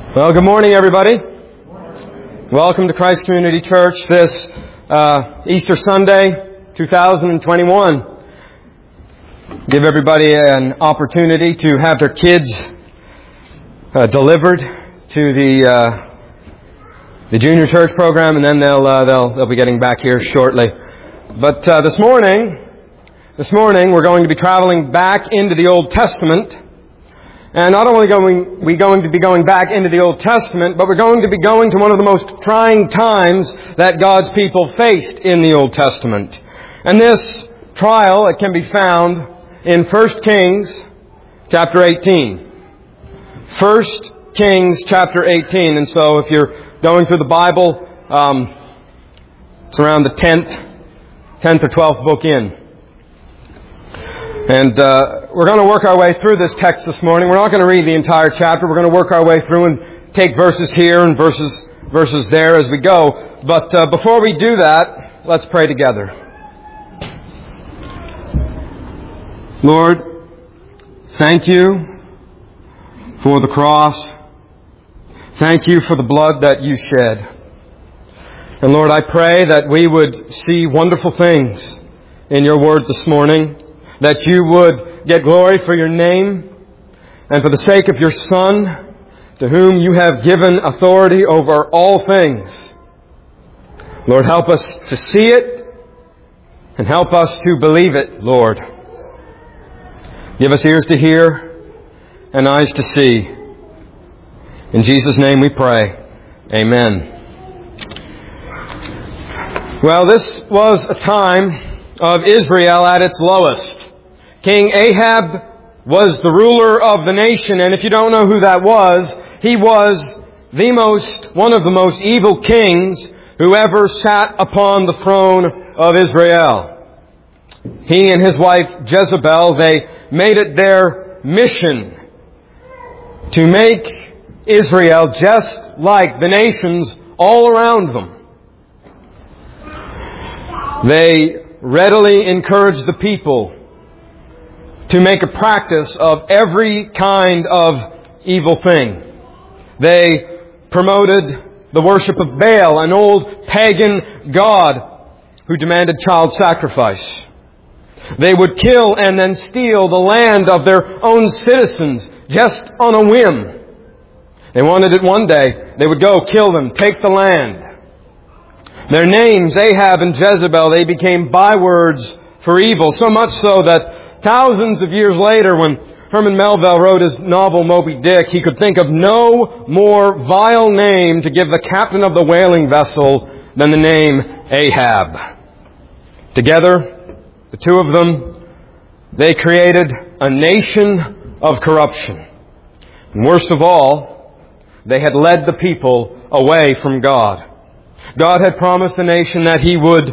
Well, good morning, everybody. Welcome to Christ Community Church this Easter Sunday, 2021. Give everybody an opportunity to have their kids delivered to the junior church program, and then they'll be getting back here shortly. But this morning we're going to be traveling back into the Old Testament. And not only are we going to be going back into the Old Testament, but we're going to be going to one of the most trying times that God's people faced in the Old Testament. And this trial, it can be found in 1 Kings chapter 18. 1 Kings chapter 18. And so if you're going through the Bible, it's around the 10th or 12th book in. And we're going to work our way through this text this morning. We're not going to read the entire chapter. We're going to work our way through and take verses here and verses there as we go. But before we do that, let's pray together. Lord, thank you for the cross. Thank you for the blood that you shed. And Lord, I pray that we would see wonderful things in your word this morning. That you would get glory for your name and for the sake of your Son, to whom you have given authority over all things. Lord, help us to see it and help us to believe it, Lord. Give us ears to hear and eyes to see. In Jesus' name we pray. Amen. Well, this was a time of Israel at its lowest. King Ahab was the ruler of the nation, and if you don't know who that was, he was one of the most evil kings who ever sat upon the throne of Israel. He and his wife Jezebel, they made it their mission to make Israel just like the nations all around them. They readily encouraged the people to make a practice of every kind of evil thing. They promoted the worship of Baal, an old pagan god who demanded child sacrifice. They would kill and then steal the land of their own citizens just on a whim. They wanted it one day. They would go kill them, take the land. Their names, Ahab and Jezebel, they became bywords for evil, so much so that thousands of years later, when Herman Melville wrote his novel Moby Dick, he could think of no more vile name to give the captain of the whaling vessel than the name Ahab. Together, the two of them, they created a nation of corruption. And worst of all, they had led the people away from God. God had promised the nation that He would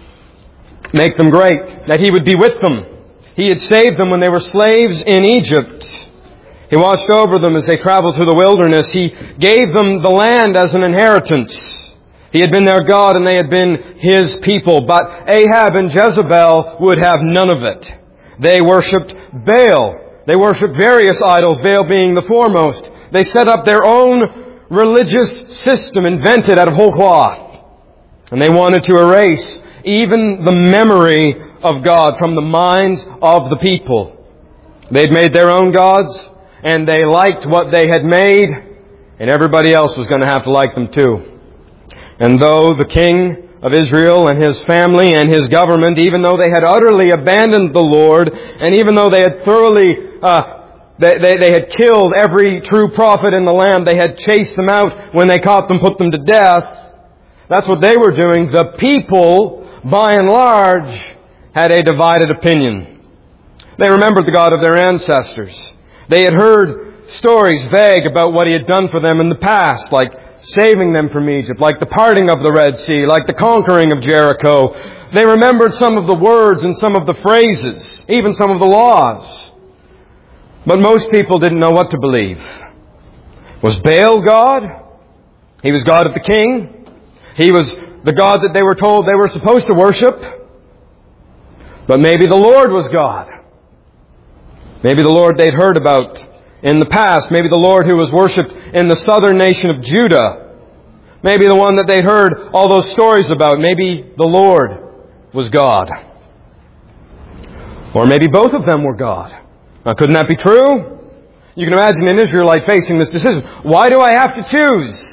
make them great, that He would be with them. He had saved them when they were slaves in Egypt. He watched over them as they traveled through the wilderness. He gave them the land as an inheritance. He had been their God and they had been His people. But Ahab and Jezebel would have none of it. They worshipped Baal. They worshipped various idols, Baal being the foremost. They set up their own religious system invented out of whole cloth. And they wanted to erase even the memory of God from the minds of the people. They'd made their own gods, and they liked what they had made, and everybody else was going to have to like them too. And though the king of Israel and his family and his government, even though they had utterly abandoned the Lord, and even though they had thoroughly they had killed every true prophet in the land, they had chased them out when they caught them, put them to death. That's what they were doing. The people, by and large, had a divided opinion. They remembered the God of their ancestors. They had heard stories vague about what He had done for them in the past, like saving them from Egypt, like the parting of the Red Sea, like the conquering of Jericho. They remembered some of the words and some of the phrases, even some of the laws. But most people didn't know what to believe. Was Baal God? He was God of the king. He was the God that they were told they were supposed to worship. But maybe the Lord was God. Maybe the Lord they'd heard about in the past. Maybe the Lord who was worshipped in the southern nation of Judah. Maybe the one that they'd heard all those stories about. Maybe the Lord was God. Or maybe both of them were God. Now, couldn't that be true? You can imagine an Israelite facing this decision. Why do I have to choose?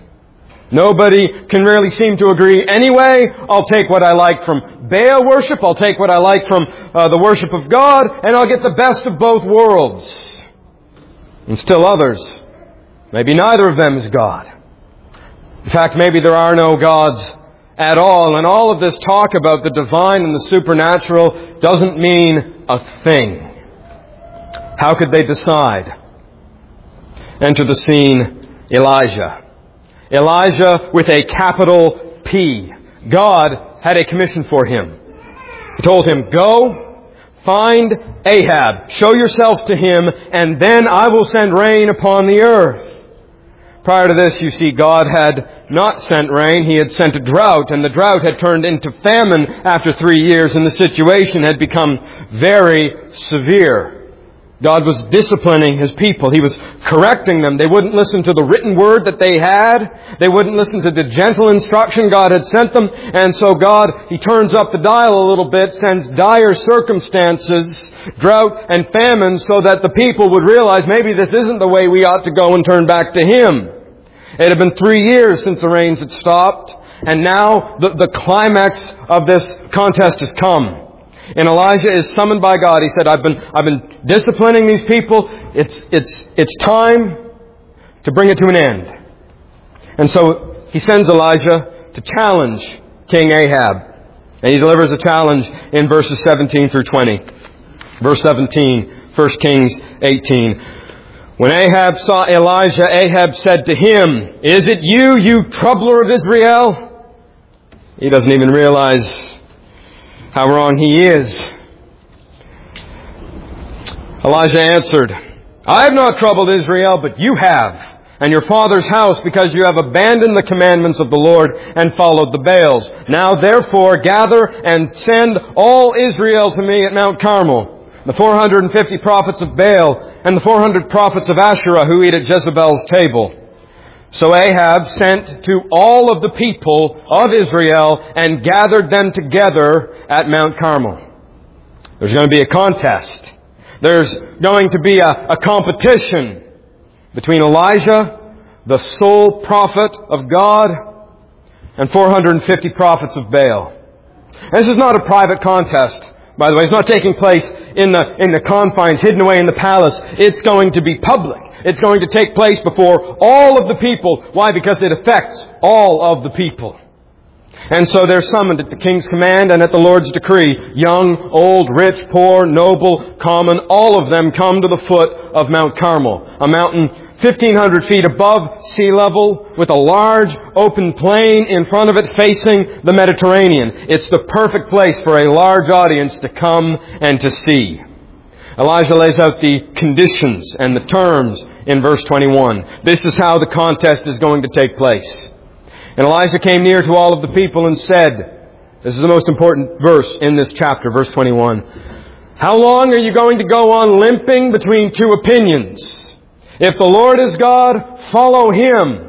Nobody can really seem to agree. Anyway, I'll take what I like from Baal worship. I'll take what I like from the worship of God. And I'll get the best of both worlds. And still others, maybe neither of them is God. In fact, maybe there are no gods at all. And all of this talk about the divine and the supernatural doesn't mean a thing. How could they decide? Enter the scene, Elijah. Elijah with a capital P. God had a commission for him. He told him, go, find Ahab, show yourself to him, and then I will send rain upon the earth. Prior to this, you see, God had not sent rain. He had sent a drought, and the drought had turned into famine after 3 years, and the situation had become very severe. God was disciplining His people. He was correcting them. They wouldn't listen to the written word that they had. They wouldn't listen to the gentle instruction God had sent them. And so God, He turns up the dial a little bit, sends dire circumstances, drought and famine, so that the people would realize maybe this isn't the way we ought to go and turn back to Him. It had been 3 years since the rains had stopped. And now the climax of this contest has come. And Elijah is summoned by God. He said, I've been disciplining these people. It's time to bring it to an end. And so he sends Elijah to challenge King Ahab. And he delivers a challenge in verses 17 through 20. Verse 17, 1 Kings 18. When Ahab saw Elijah, Ahab said to him, is it you, you troubler of Israel? He doesn't even realize how wrong he is. Elijah answered, I have not troubled Israel, but you have, and your father's house, because you have abandoned the commandments of the Lord and followed the Baals. Now therefore gather and send all Israel to me at Mount Carmel, the 450 prophets of Baal and the 400 prophets of Asherah who eat at Jezebel's table. So Ahab sent to all of the people of Israel and gathered them together at Mount Carmel. There's going to be a contest. There's going to be a competition between Elijah, the sole prophet of God, and 450 prophets of Baal. This is not a private contest, by the way. It's not taking place in the confines, hidden away in the palace. It's going to be public. It's going to take place before all of the people. Why? Because it affects all of the people. And so they're summoned at the king's command and at the Lord's decree. Young, old, rich, poor, noble, common, all of them come to the foot of Mount Carmel, a mountain 1,500 feet above sea level with a large open plain in front of it facing the Mediterranean. It's the perfect place for a large audience to come and to see. Elijah lays out the conditions and the terms in verse 21. This is how the contest is going to take place. And Elijah came near to all of the people and said, this is the most important verse in this chapter, verse 21. How long are you going to go on limping between two opinions? If the Lord is God, follow Him.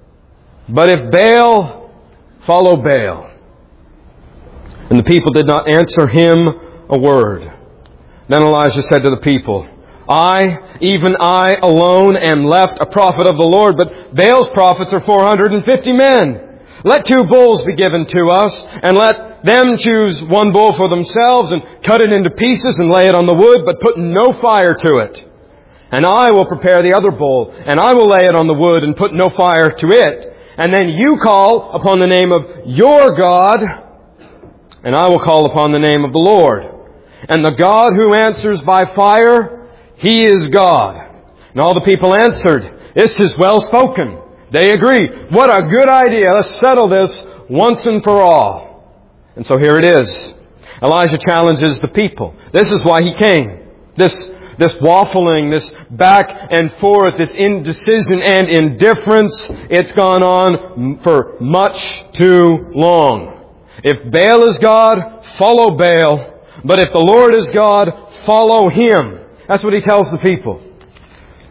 But if Baal, follow Baal. And the people did not answer him a word. Then Elijah said to the people, even I alone am left a prophet of the Lord, but Baal's prophets are 450 men. Let 2 bulls be given to us, and let them choose 1 bull for themselves, and cut it into pieces and lay it on the wood, but put no fire to it. And I will prepare the other bull, and I will lay it on the wood and put no fire to it. And then you call upon the name of your God, and I will call upon the name of the Lord. And the God who answers by fire, He is God. And all the people answered, this is well spoken. They agree. What a good idea. Let's settle this once and for all. And so here it is. Elijah challenges the people. This is why he came. This waffling, this back and forth, this indecision and indifference, it's gone on for much too long. If Baal is God, follow Baal. But if the Lord is God, follow Him. That's what he tells the people.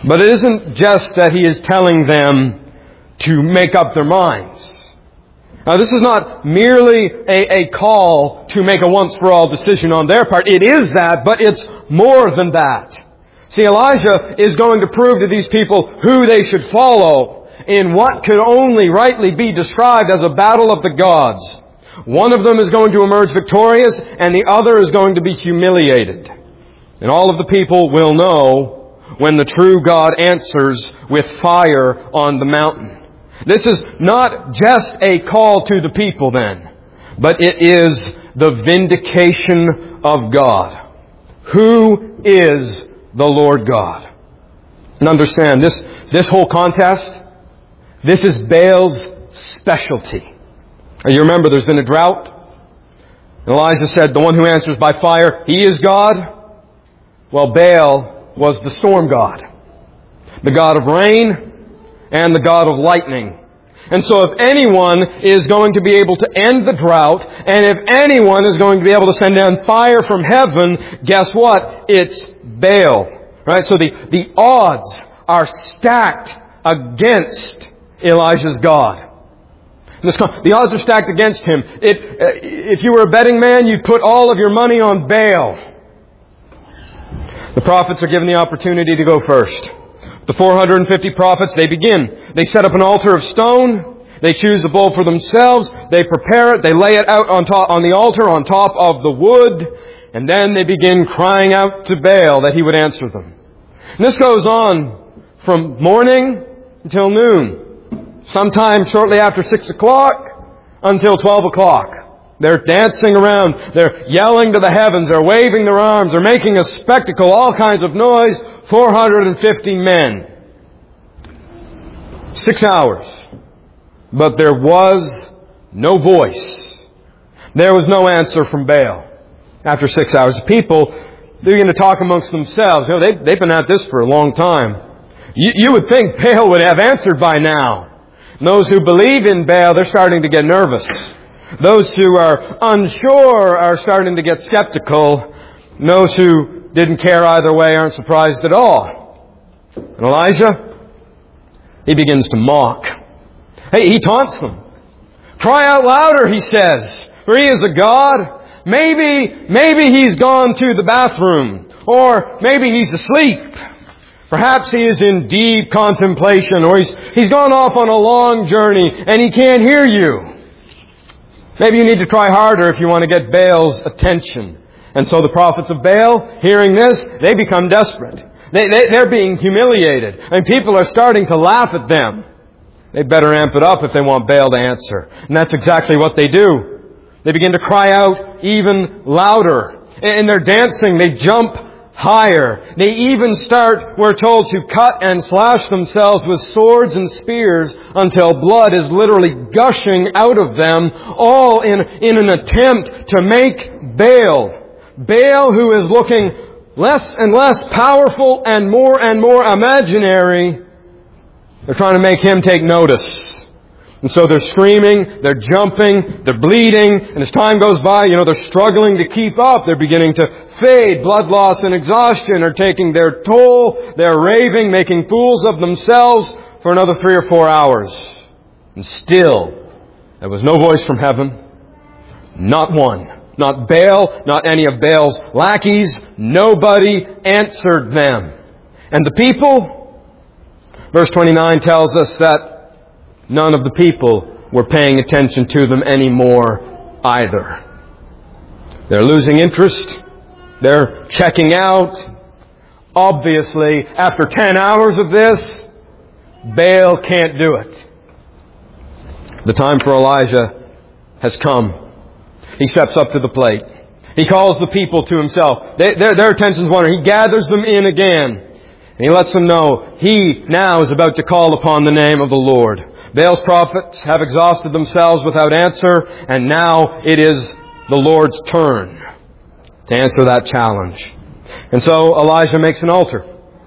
But it isn't just that he is telling them to make up their minds. Now, this is not merely a call to make a once-for-all decision on their part. It is that, but it's more than that. See, Elijah is going to prove to these people who they should follow in what could only rightly be described as a battle of the gods. One of them is going to emerge victorious, and the other is going to be humiliated. And all of the people will know when the true God answers with fire on the mountain. This is not just a call to the people then, but it is the vindication of God. Who is the Lord God? And understand, this whole contest, this is Baal's specialty. You remember there's been a drought. Elijah said, the one who answers by fire, he is God. Well, Baal was the storm god, the god of rain and the god of lightning. And so if anyone is going to be able to end the drought, and if anyone is going to be able to send down fire from heaven, guess what? It's Baal. Right? So the odds are stacked against Elijah's God. The odds are stacked against him. If you were a betting man, you'd put all of your money on Baal. The prophets are given the opportunity to go first. The 450 prophets, they begin. They set up an altar of stone. They choose a bull for themselves. They prepare it. They lay it out on the altar on top of the wood. And then they begin crying out to Baal that he would answer them. And this goes on from morning until noon. Sometime shortly after 6 o'clock until 12 o'clock. They're dancing around. They're yelling to the heavens. They're waving their arms. They're making a spectacle, all kinds of noise. 450 men. 6 hours. But there was no voice. There was no answer from Baal. After 6 hours, the people, they begin to talk amongst themselves. You know, they've been at this for a long time. You would think Baal would have answered by now. And those who believe in Baal, they're starting to get nervous. Those who are unsure are starting to get skeptical. And those who didn't care either way aren't surprised at all. And Elijah, he begins to mock. Hey, he taunts them. Cry out louder, he says, for he is a God. Maybe he's gone to the bathroom. Or maybe he's asleep. Perhaps he is in deep contemplation. Or he's gone off on a long journey and he can't hear you. Maybe you need to try harder if you want to get Baal's attention. And so the prophets of Baal, hearing this, they become desperate. They're being humiliated. And people are starting to laugh at them. They better amp it up if they want Baal to answer. And that's exactly what they do. They begin to cry out even louder. In their dancing, they jump higher. They even start, we're told, to cut and slash themselves with swords and spears until blood is literally gushing out of them, all in an attempt to make Baal, who is looking less and less powerful and more imaginary, they're trying to make him take notice. And so they're screaming, they're jumping, they're bleeding, and as time goes by, they're struggling to keep up. They're beginning to fade. Blood loss and exhaustion are taking their toll. They're raving, making fools of themselves for another 3 or 4 hours. And still, there was no voice from heaven. Not one. Not Baal, not any of Baal's lackeys. Nobody answered them. And the people, verse 29 tells us that none of the people were paying attention to them anymore either. They're losing interest. They're checking out. Obviously, after 10 hours of this, Baal can't do it. The time for Elijah has come. He steps up to the plate. He calls the people to himself. Their attention's wandering. He gathers them in again. And he lets them know he now is about to call upon the name of the Lord. Baal's prophets have exhausted themselves without answer, and now it is the Lord's turn to answer that challenge. And so Elijah makes an altar.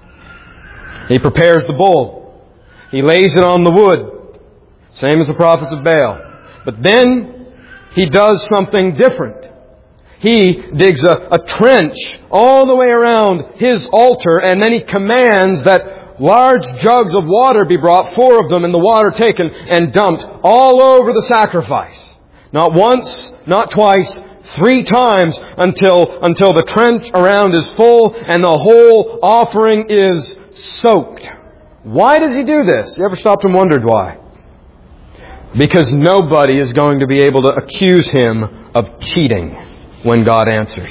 He prepares the bull. He lays it on the wood, same as the prophets of Baal. But then he does something different. He digs a trench all the way around his altar, and then he commands that large jugs of water be brought, 4 of them, and the water taken and dumped all over the sacrifice. Not once, not twice, 3 times until the trench around is full and the whole offering is soaked. Why does He do this? You ever stopped and wondered why? Because nobody is going to be able to accuse Him of cheating when God answers.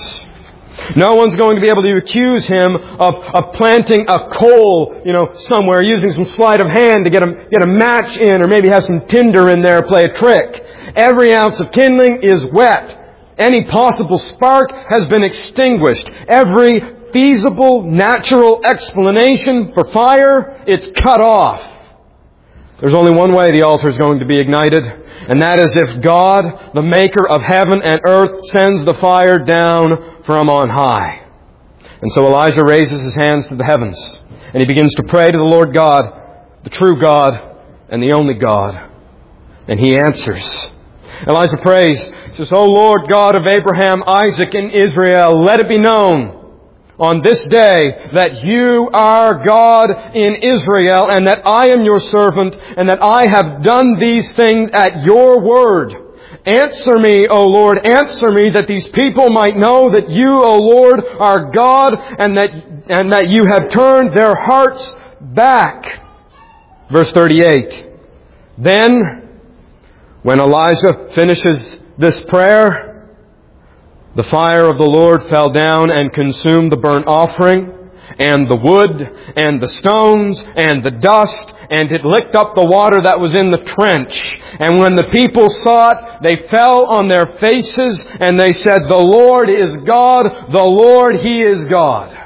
No one's going to be able to accuse Him of planting a coal, somewhere, using some sleight of hand to get a match in, or maybe have some tinder in there, play a trick. Every ounce of kindling is wet. Any possible spark has been extinguished. Every feasible, natural explanation for fire, it's cut off. There's only one way the altar is going to be ignited, and that is if God, the maker of heaven and earth, sends the fire down from on high. And so Elijah raises his hands to the heavens, and he begins to pray to the Lord God, the true God and the only God. And He answers. Elijah prays, he says, O Lord God of Abraham, Isaac, and Israel, let it be known on this day that You are God in Israel, and that I am Your servant, and that I have done these things at Your word. Answer me, O Lord, answer me, that these people might know that You, O Lord, are God, and that You have turned their hearts back. Verse 38. Then, when Elijah finishes this prayer, the fire of the Lord fell down and consumed the burnt offering, and the wood, and the stones, and the dust, and it licked up the water that was in the trench. And when the people saw it, they fell on their faces, and they said, The Lord is God, the Lord, He is God.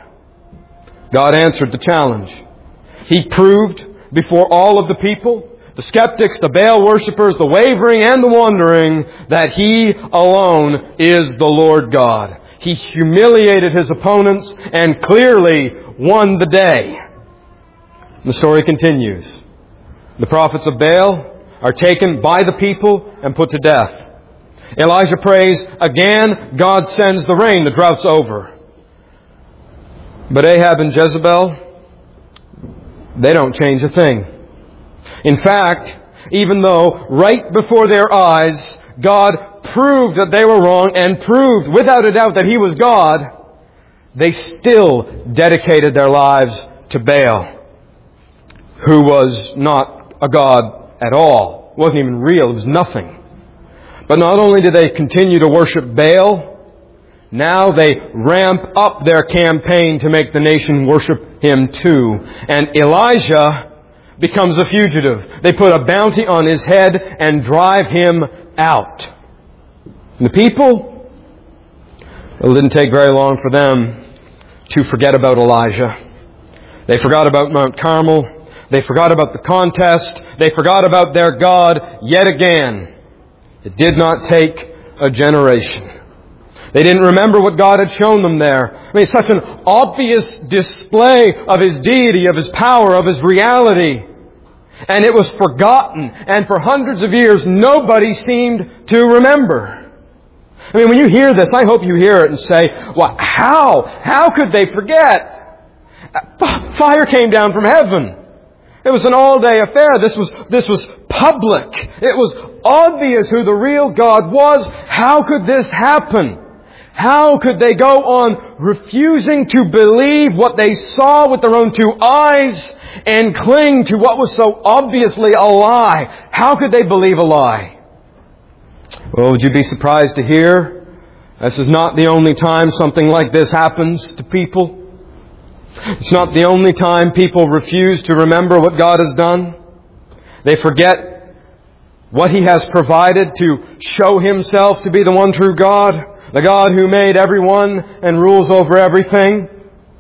God answered the challenge. He proved before all of the people, the skeptics, the Baal worshippers, the wavering and the wandering, that He alone is the Lord God. He humiliated His opponents and clearly won the day. The story continues. The prophets of Baal are taken by the people and put to death. Elijah prays again. God sends the rain. The drought's over. But Ahab and Jezebel, they don't change a thing. In fact, even though right before their eyes God proved that they were wrong and proved without a doubt that He was God, they still dedicated their lives to Baal, who was not a god at all. It wasn't even real. It was nothing. But not only did they continue to worship Baal, now they ramp up their campaign to make the nation worship him too. And Elijah becomes a fugitive. They put a bounty on his head and drive him out. And the people, it didn't take very long for them to forget about Elijah. They forgot about Mount Carmel. They forgot about the contest. They forgot about their God yet again. It did not take a generation. They didn't remember what God had shown them there. I mean, such an obvious display of His deity, of His power, of His reality. And it was forgotten. And for hundreds of years, nobody seemed to remember. I mean, when you hear this, I hope you hear it and say, well, how? How could they forget? Fire came down from heaven. It was an all-day affair. This was public. It was obvious who the real God was. How could this happen? How could they go on refusing to believe what they saw with their own 2 eyes and cling to what was so obviously a lie? How could they believe a lie? Well, would you be surprised to hear this is not the only time something like this happens to people? It's not the only time people refuse to remember what God has done. They forget what He has provided to show Himself to be the one true God, the God who made everyone and rules over everything.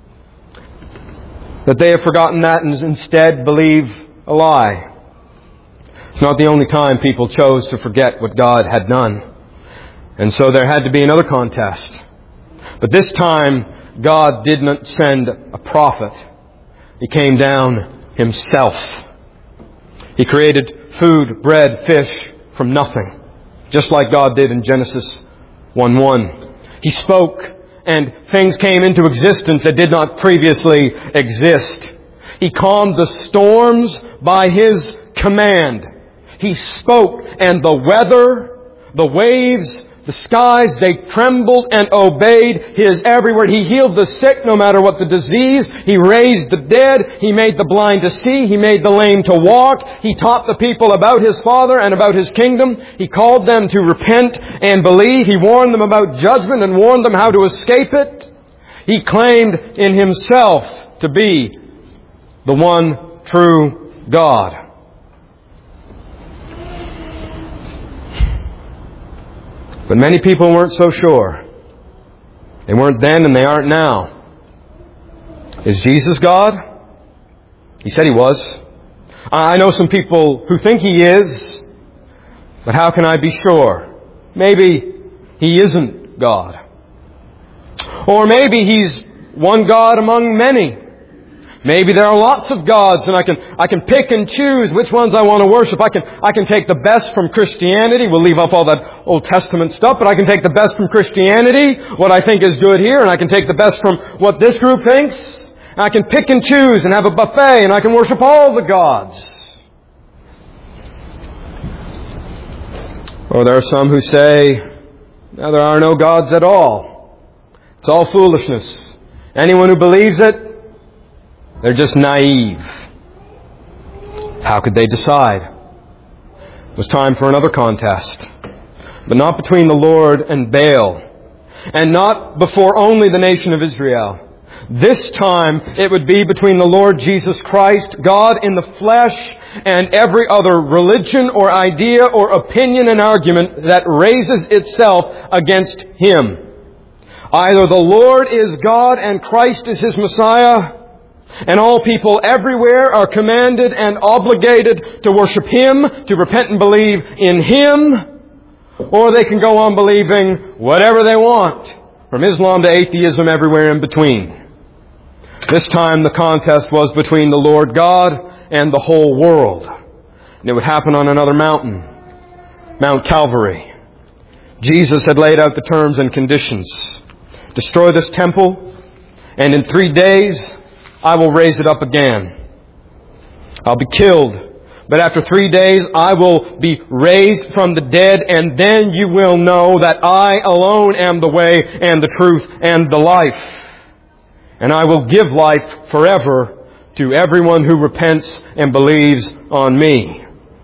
That they have forgotten that and instead believe a lie. It's not the only time people chose to forget what God had done. And so there had to be another contest. But this time, God did not send a prophet. He came down Himself. He created food, bread, fish from nothing, just like God did in Genesis 1:1. He spoke and things came into existence that did not previously exist. He calmed the storms by His command. He spoke, and the weather, the waves, the skies, they trembled and obeyed His every word. He healed the sick no matter what the disease. He raised the dead. He made the blind to see. He made the lame to walk. He taught the people about His Father and about His kingdom. He called them to repent and believe. He warned them about judgment and warned them how to escape it. He claimed in Himself to be the one true God. But many people weren't so sure. They weren't then and they aren't now. Is Jesus God? He said He was. I know some people who think He is, but how can I be sure? Maybe He isn't God. Or maybe He's one God among many. Maybe there are lots of gods and I can pick and choose which ones I want to worship. I can take the best from Christianity. We'll leave up all that Old Testament stuff, but I can take the best from Christianity, what I think is good here, and I can take the best from what this group thinks. And I can pick and choose and have a buffet and I can worship all the gods. Or there are some who say, no, there are no gods at all. It's all foolishness. Anyone who believes it, they're just naive. How could they decide? It was time for another contest. But not between the Lord and Baal. And not before only the nation of Israel. This time it would be between the Lord Jesus Christ, God in the flesh, and every other religion or idea or opinion and argument that raises itself against Him. Either the Lord is God and Christ is His Messiah, and all people everywhere are commanded and obligated to worship Him, to repent and believe in Him, or they can go on believing whatever they want, from Islam to atheism, everywhere in between. This time the contest was between the Lord God and the whole world. And it would happen on another mountain, Mount Calvary. Jesus had laid out the terms and conditions. Destroy this temple, and in 3 days I will raise it up again. I'll be killed, but after 3 days I will be raised from the dead, and then you will know that I alone am the way and the truth and the life. And I will give life forever to everyone who repents and believes on me.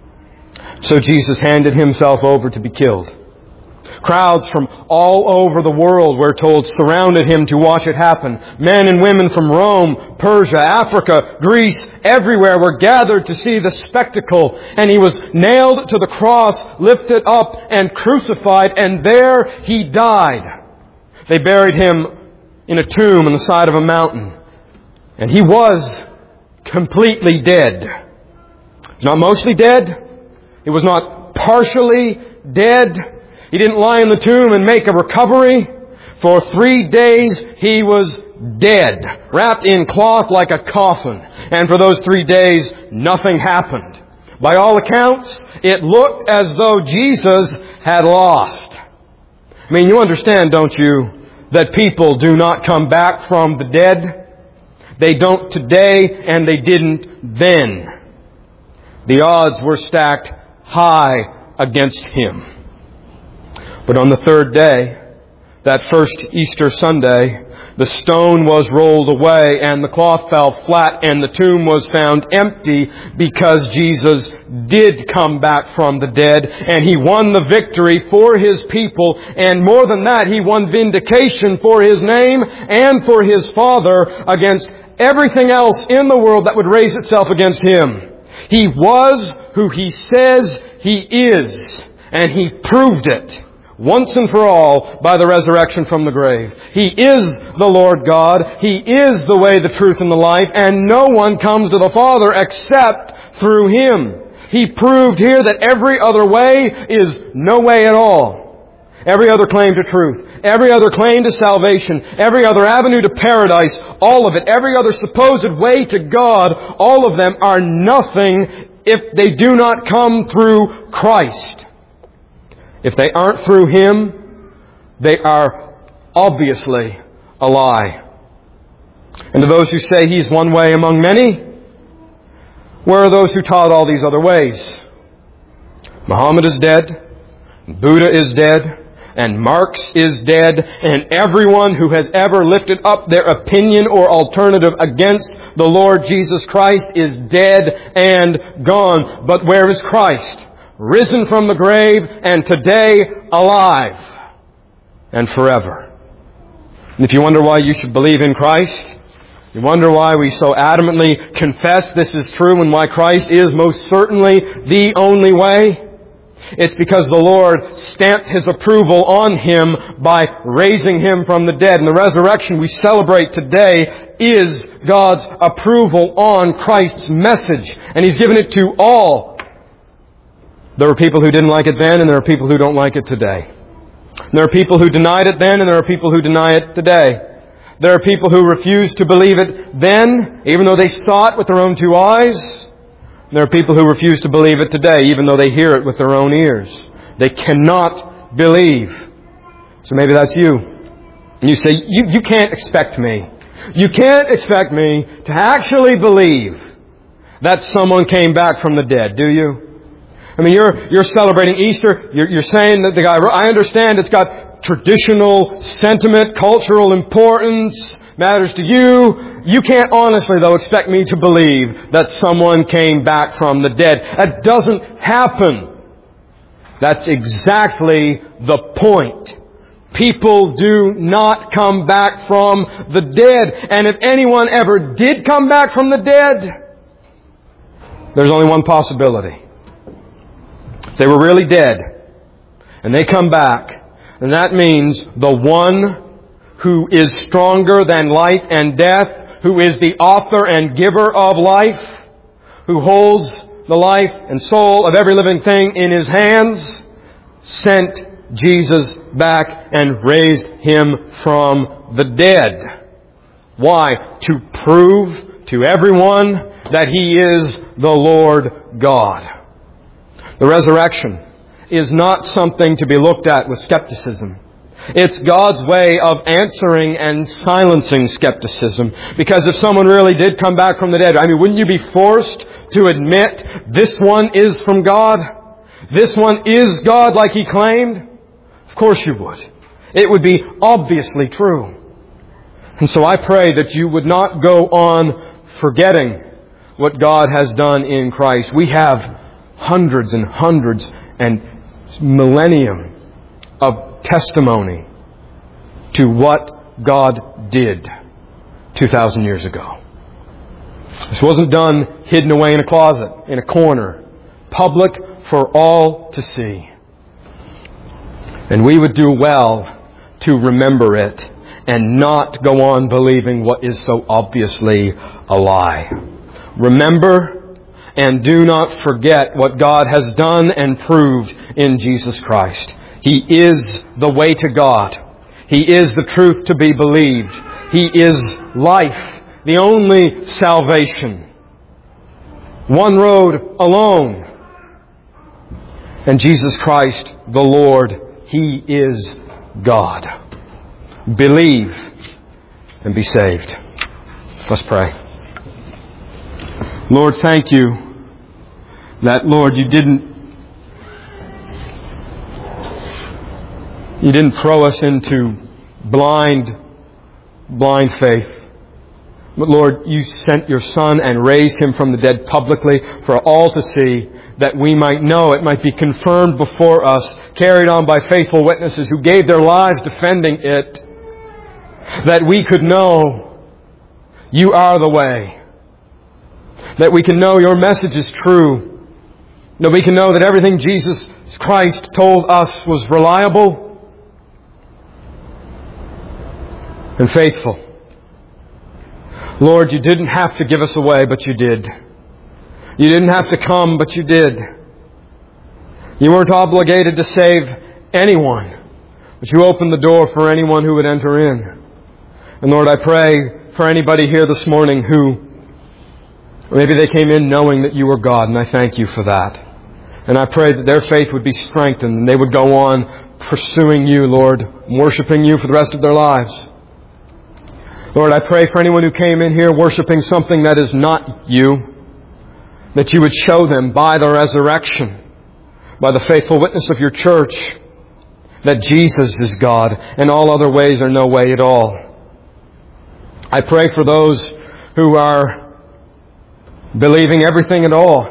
So Jesus handed Himself over to be killed. Crowds from all over the world, we're told, surrounded Him to watch it happen. Men and women from Rome, Persia, Africa, Greece, everywhere were gathered to see the spectacle. And He was nailed to the cross, lifted up and crucified, and there He died. They buried Him in a tomb on the side of a mountain. And He was completely dead. He was not mostly dead. He was not partially dead. He didn't lie in the tomb and make a recovery. For 3 days He was dead, wrapped in cloth like a coffin. And for those 3 days, nothing happened. By all accounts, it looked as though Jesus had lost. I mean, you understand, don't you, that people do not come back from the dead? They don't today, and they didn't then. The odds were stacked high against Him. But on the third day, that first Easter Sunday, the stone was rolled away and the cloth fell flat and the tomb was found empty because Jesus did come back from the dead and He won the victory for His people, and more than that, He won vindication for His name and for His Father against everything else in the world that would raise itself against Him. He was who He says He is, and He proved it once and for all by the resurrection from the grave. He is the Lord God. He is the way, the truth, and the life, and no one comes to the Father except through Him. He proved here that every other way is no way at all. Every other claim to truth, every other claim to salvation, every other avenue to paradise, all of it, every other supposed way to God, all of them are nothing if they do not come through Christ. If they aren't through Him, they are obviously a lie. And to those who say He's one way among many, Where are those who taught all these other ways? Muhammad is dead, Buddha is dead, and Marx is dead, and everyone who has ever lifted up their opinion or alternative against the Lord Jesus Christ is dead and gone. But where is Christ? Risen from the grave, and today alive and forever. And if you wonder why you should believe in Christ, you wonder why we so adamantly confess this is true and why Christ is most certainly the only way, it's because the Lord stamped His approval on Him by raising Him from the dead. And the resurrection we celebrate today is God's approval on Christ's message. And He's given it to all. There are people who didn't like it then, and there are people who don't like it today. And there are people who denied it then, and there are people who deny it today. There are people who refused to believe it then, even though they saw it with their own two eyes. And there are people who refuse to believe it today, even though they hear it with their own ears. They cannot believe. So maybe that's you. And you say, you can't expect me. You can't expect me to actually believe that someone came back from the dead, do you? I mean, you're celebrating Easter. You're saying that the guy, I understand it's got traditional sentiment, cultural importance, matters to you. You can't honestly, though, expect me to believe that someone came back from the dead. That doesn't happen. That's exactly the point. People do not come back from the dead. And if anyone ever did come back from the dead, there's only one possibility. If they were really dead and they come back, then that means the one who is stronger than life and death, who is the author and giver of life, who holds the life and soul of every living thing in His hands, sent Jesus back and raised Him from the dead. Why? To prove to everyone that He is the Lord God. The resurrection is not something to be looked at with skepticism. It's God's way of answering and silencing skepticism. Because if someone really did come back from the dead, wouldn't you be forced to admit this one is from God? This one is God like He claimed? Of course you would. It would be obviously true. And so I pray that you would not go on forgetting what God has done in Christ. We have hundreds and hundreds and millennium of testimony to what God did 2,000 years ago. This wasn't done hidden away in a closet, in a corner, public for all to see. And we would do well to remember it and not go on believing what is so obviously a lie. Remember and do not forget what God has done and proved in Jesus Christ. He is the way to God. He is the truth to be believed. He is life, the only salvation. One road alone. And Jesus Christ, the Lord, He is God. Believe and be saved. Let's pray. Lord, thank You that, Lord, You didn't throw us into blind faith. But Lord, You sent Your Son and raised Him from the dead publicly for all to see, that we might know, it might be confirmed before us, carried on by faithful witnesses who gave their lives defending it, that we could know You are the way. That we can know Your message is true. That we can know that everything Jesus Christ told us was reliable and faithful. Lord, You didn't have to give us away, but You did. You didn't have to come, but You did. You weren't obligated to save anyone, but You opened the door for anyone who would enter in. And Lord, I pray for anybody here this morning who maybe they came in knowing that You were God, and I thank You for that. And I pray that their faith would be strengthened and they would go on pursuing You, Lord, worshiping You for the rest of their lives. Lord, I pray for anyone who came in here worshiping something that is not You, that You would show them by the resurrection, by the faithful witness of Your church, that Jesus is God and all other ways are no way at all. I pray for those who are believing everything at all.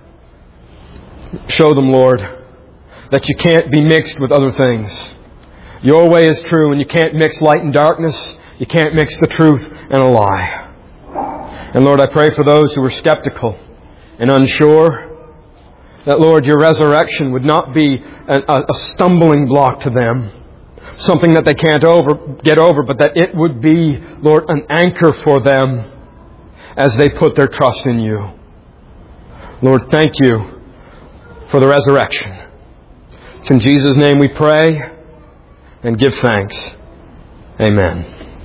Show them, Lord, that You can't be mixed with other things. Your way is true, and you can't mix light and darkness. You can't mix the truth and a lie. And Lord, I pray for those who are skeptical and unsure, that, Lord, Your resurrection would not be a stumbling block to them, something that they can't get over, but that it would be, Lord, an anchor for them as they put their trust in You. Lord, thank You for the resurrection. It's in Jesus' name we pray and give thanks. Amen.